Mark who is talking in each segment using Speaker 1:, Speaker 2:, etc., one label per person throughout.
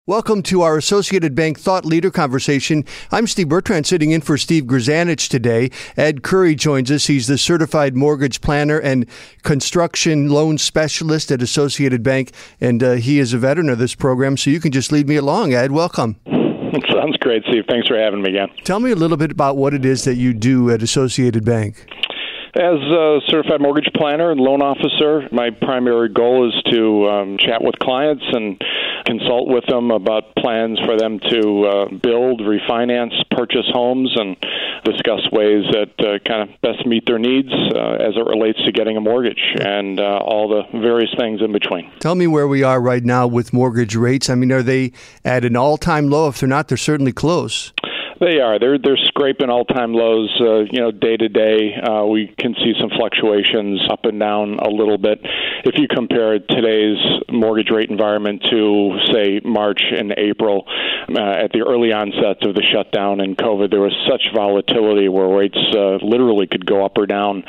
Speaker 1: Welcome to our Associated Bank Thought Leader Conversation. I'm Steve Bertrand, sitting in for Steve Grzanich today. Ed Curry joins us. He's the Certified Mortgage Planner and Construction Loan Specialist at Associated Bank, and he is a veteran of this program, so you can just lead me along. Ed, welcome.
Speaker 2: Sounds great, Steve. Thanks for having me again.
Speaker 1: Tell me a little bit about what it is that you do at Associated Bank.
Speaker 2: As a certified mortgage planner and loan officer, my primary goal is to chat with clients and consult with them about plans for them to build, refinance, purchase homes, and discuss ways that kind of best meet their needs as it relates to getting a mortgage and all the various things in between.
Speaker 1: Tell me where we are right now with mortgage rates. I mean, are they at an all-time low? If they're not, they're certainly close.
Speaker 2: They are. They're scraping all-time lows, day to day. We can see some fluctuations up and down a little bit. If you compare today's mortgage rate environment to, say, March and April, at the early onset of the shutdown and COVID, there was such volatility where rates literally could go up or down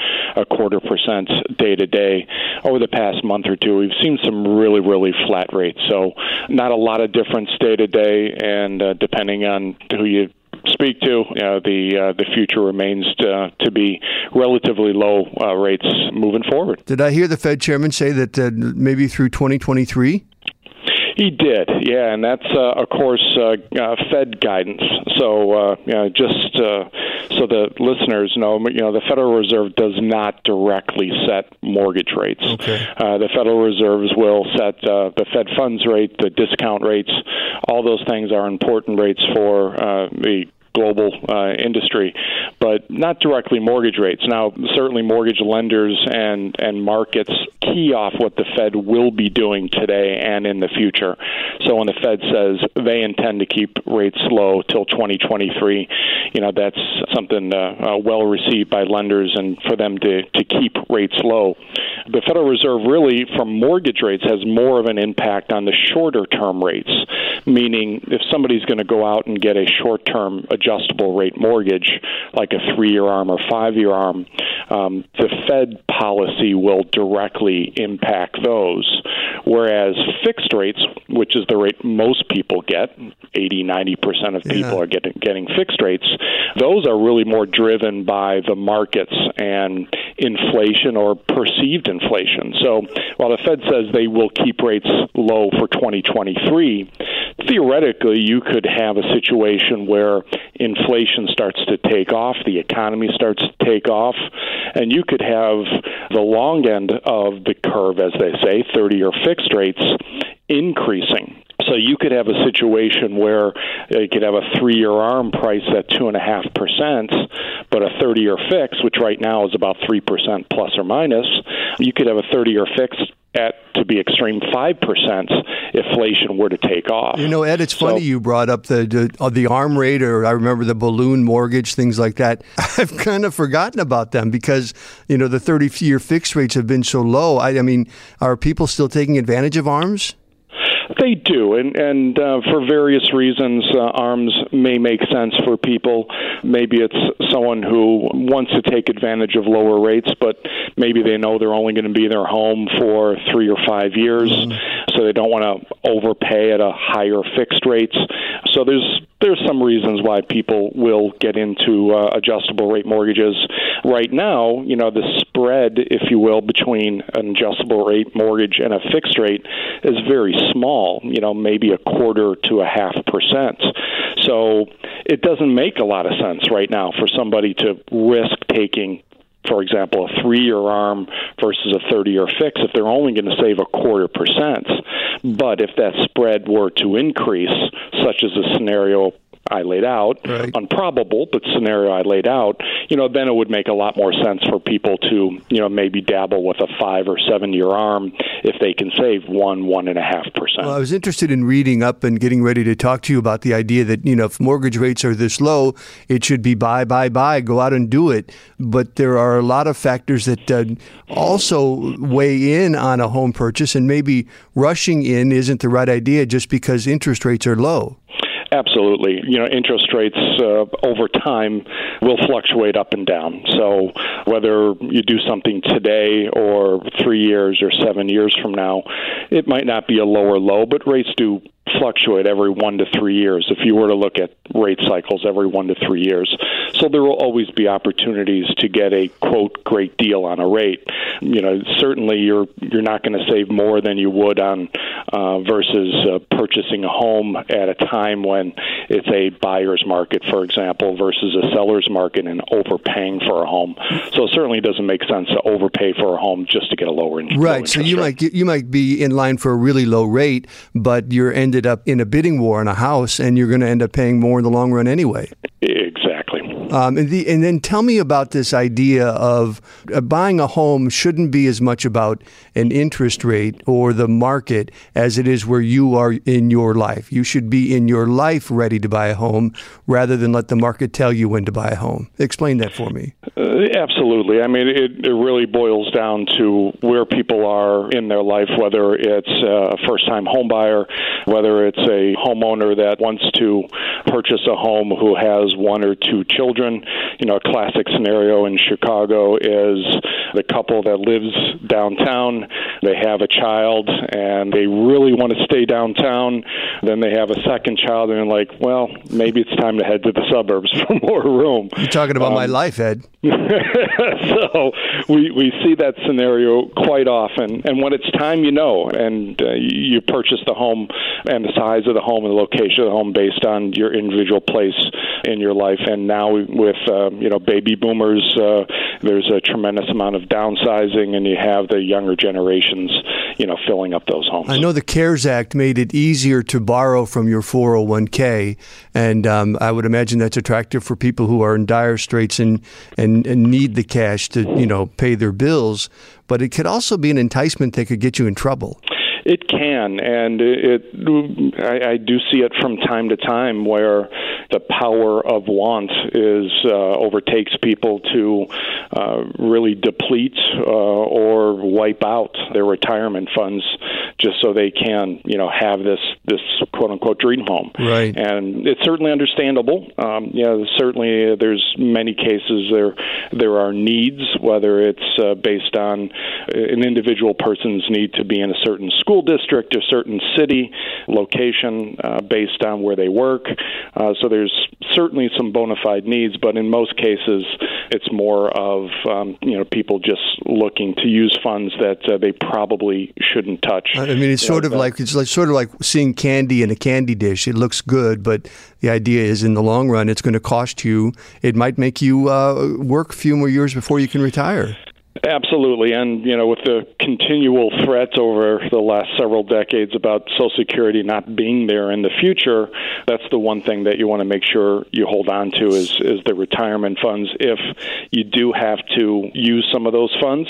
Speaker 2: 0.25% day to day. Over the past month or two, we've seen some really, really flat rates. So not a lot of difference day to day, and depending on who you speak to, the future remains to be relatively low rates moving forward.
Speaker 1: Did I hear the Fed chairman say that maybe through 2023?
Speaker 2: He did, yeah, and that's, of course, Fed guidance. So, just so the listeners know, the Federal Reserve does not directly set mortgage rates. Okay. The Federal Reserves will set the Fed funds rate, the discount rates. All those things are important rates for the global industry, but not directly mortgage rates. Now, certainly mortgage lenders and markets key off what the Fed will be doing today and in the future. So when the Fed says they intend to keep rates low till 2023, that's something well received by lenders and for them to keep rates low. The Federal Reserve really, from mortgage rates, has more of an impact on the shorter term rates, meaning if somebody's going to go out and get a short-term adjustable rate mortgage, like a 3-year ARM or 5-year ARM, the Fed policy will directly impact those. Whereas fixed rates, which is the rate most people get, 80-90% of people are getting fixed rates, those are really more driven by the markets and inflation or perceived inflation. So while the Fed says they will keep rates low for 2023, theoretically you could have a situation where inflation starts to take off, the economy starts to take off, and you could have the long end of the curve, as they say, 30-year fixed rates, increasing. So you could have a situation where you could have a 3-year ARM price at 2.5%, but a 30-year fix, which right now is about 3% plus or minus, you could have a 30-year fix at, to be extreme, 5% if inflation were to take off.
Speaker 1: Ed, it's funny you brought up the ARM rate, or I remember the balloon mortgage, things like that. I've kind of forgotten about them because, the 30-year fixed rates have been so low. I mean, are people still taking advantage of ARMs?
Speaker 2: They do, and for various reasons, ARMs may make sense for people. Maybe it's someone who wants to take advantage of lower rates, but maybe they know they're only going to be in their home for 3 or 5 years, so they don't want to overpay at a higher fixed rates. So there's some reasons why people will get into adjustable rate mortgages. Right now, the spread, if you will, between an adjustable rate mortgage and a fixed rate is very small, maybe 0.25% to 0.5%. So it doesn't make a lot of sense right now for somebody to risk taking, for example, a 3-year ARM versus a 30-year fix if they're only going to save 0.25%. But if that spread were to increase, such as a scenario I laid out, right, improbable, but scenario I laid out, then it would make a lot more sense for people to, maybe dabble with a 5 or 7-year ARM if they can save 1.5%.
Speaker 1: Well, I was interested in reading up and getting ready to talk to you about the idea that, if mortgage rates are this low, it should be buy, go out and do it. But there are a lot of factors that also weigh in on a home purchase, and maybe rushing in isn't the right idea just because interest rates are low.
Speaker 2: Absolutely. Interest rates over time will fluctuate up and down. So whether you do something today or 3 years or 7 years from now, it might not be a lower low, but rates do fluctuate every 1 to 3 years if you were to look at rate cycles every 1 to 3 years. So there will always be opportunities to get a, quote, great deal on a rate. Certainly you're not going to save more than you would on versus purchasing a home at a time when it's a buyer's market, for example, versus a seller's market and overpaying for a home. So it certainly doesn't make sense to overpay for a home just to get a lower interest rate.
Speaker 1: Right. So you might be in line for a really low rate, but you're ended up in a bidding war on a house, and you're going to end up paying more in the long run anyway.
Speaker 2: Exactly.
Speaker 1: And then tell me about this idea of buying a home shouldn't be as much about an interest rate or the market as it is where you are in your life. You should be in your life ready to buy a home rather than let the market tell you when to buy a home. Explain that for me.
Speaker 2: Absolutely. I mean, it really boils down to where people are in their life, whether it's a first-time home buyer, whether it's a homeowner that wants to purchase a home who has 1 or 2 children. A classic scenario in Chicago is the couple that lives downtown. They have a child, and they really want to stay downtown. Then they have a second child, and they're like, well, maybe it's time to head to the suburbs for more room.
Speaker 1: You're talking about my life, Ed.
Speaker 2: So we see that scenario quite often. And when it's time, and you purchase the home and the size of the home and the location of the home based on your individual place in your life. And now with baby boomers, there's a tremendous amount of downsizing, and you have the younger generations, filling up those homes.
Speaker 1: I know the CARES Act made it easier to borrow from your 401k, and I would imagine that's attractive for people who are in dire straits and need the cash to pay their bills. But it could also be an enticement that could get you in trouble.
Speaker 2: It can, and I do see it from time to time where the power of want overtakes people to really deplete or wipe out their retirement funds just so they can, have this quote unquote dream home.
Speaker 1: Right.
Speaker 2: And it's certainly understandable. Certainly there's many cases there are needs, whether it's based on an individual person's need to be in a certain school district, a certain city, location, based on where they work. So there's certainly some bona fide needs, but in most cases, it's more of people just looking to use funds that they probably shouldn't touch.
Speaker 1: I mean, it's sort of like seeing candy in a candy dish. It looks good, but the idea is, in the long run, it's going to cost you. It might make you work a few more years before you can retire.
Speaker 2: Absolutely. And, with the continual threats over the last several decades about Social Security not being there in the future, that's the one thing that you want to make sure you hold on to is the retirement funds. If you do have to use some of those funds,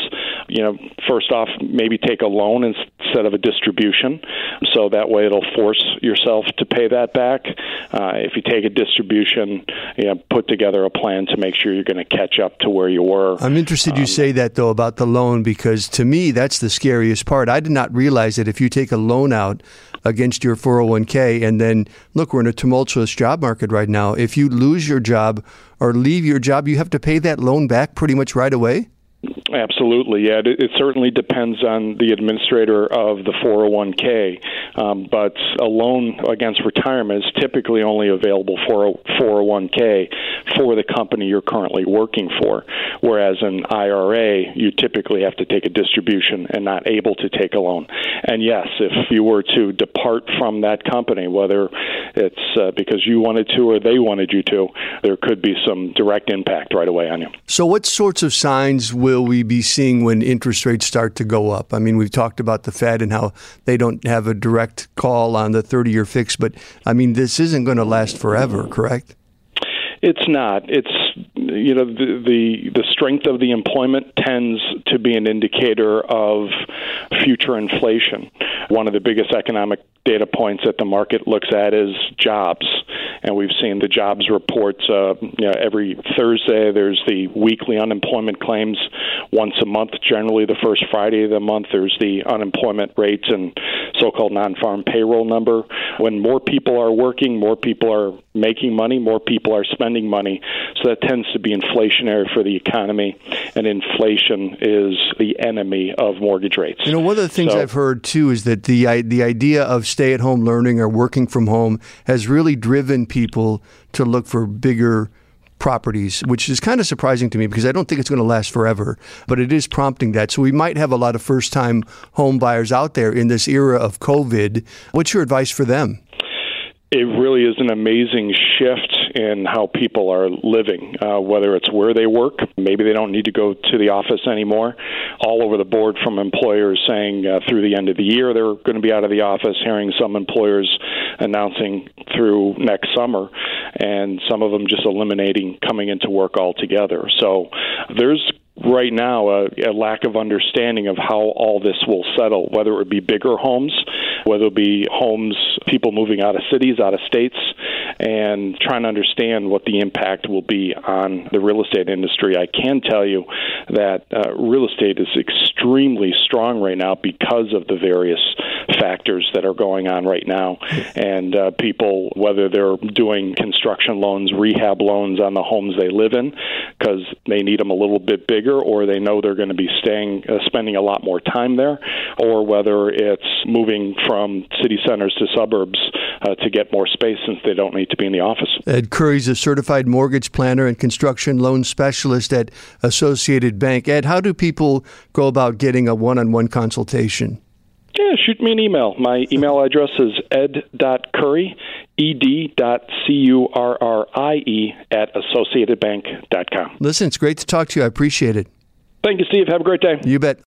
Speaker 2: first off, maybe take a loan instead of a distribution. So that way it'll force yourself to pay that back. If you take a distribution, put together a plan to make sure you're going to catch up to where you were.
Speaker 1: I'm interested you say that, though, about the loan, because to me, that's the scariest part. I did not realize that if you take a loan out against your 401k, and then, look, we're in a tumultuous job market right now. If you lose your job or leave your job, you have to pay that loan back pretty much right away?
Speaker 2: Absolutely, yeah. It certainly depends on the administrator of the 401k, but a loan against retirement is typically only available for a 401k for the company you're currently working for, whereas an IRA, you typically have to take a distribution and not able to take a loan. And yes, if you were to depart from that company, whether it's because you wanted to or they wanted you to, there could be some direct impact right away on you.
Speaker 1: So what sorts of signs will we be seeing when interest rates start to go up? I mean, we've talked about the Fed and how they don't have a direct call on the 30-year fix, but I mean, this isn't going to last forever, correct?
Speaker 2: It's not. It's, the strength of the employment tends to be an indicator of future inflation. One of the biggest economic data points that the market looks at is jobs. and we've seen the jobs reports. Every Thursday there's the weekly unemployment claims. Once a month, generally the first Friday of the month, there's the unemployment rates and so-called non-farm payroll number. When more people are working, more people are making money, more people are spending money. So that tends to be inflationary for the economy, and inflation is the enemy of mortgage rates.
Speaker 1: One of the things I've heard, too, is that the idea of stay-at-home learning or working from home has really driven people to look for bigger properties, which is kind of surprising to me because I don't think it's going to last forever, but it is prompting that. So we might have a lot of first-time home buyers out there in this era of COVID. What's your advice for them?
Speaker 2: It really is an amazing shift in how people are living, whether it's where they work. Maybe they don't need to go to the office anymore. All over the board from employers saying through the end of the year they're going to be out of the office, hearing some employers announcing through next summer, and some of them just eliminating coming into work altogether. So there's right now a lack of understanding of how all this will settle, whether it would be bigger homes, whether it be homes, people moving out of cities, out of states, and trying to understand what the impact will be on the real estate industry. I can tell you that real estate is extremely strong right now because of the various factors that are going on right now. And people, whether they're doing construction loans, rehab loans on the homes they live in because they need them a little bit bigger, or they know they're going to be spending a lot more time there, or whether it's moving from city centers to suburbs to get more space since they don't need to be in the office.
Speaker 1: Ed Curry's a certified mortgage planner and construction loan specialist at Associated Bank. Ed, how do people go about getting a one-on-one consultation?
Speaker 2: Yeah, shoot me an email. My email address is ed.curry, ed.currie at associatedbank.com.
Speaker 1: Listen, it's great to talk to you. I appreciate it.
Speaker 2: Thank you, Steve. Have a great day.
Speaker 1: You bet.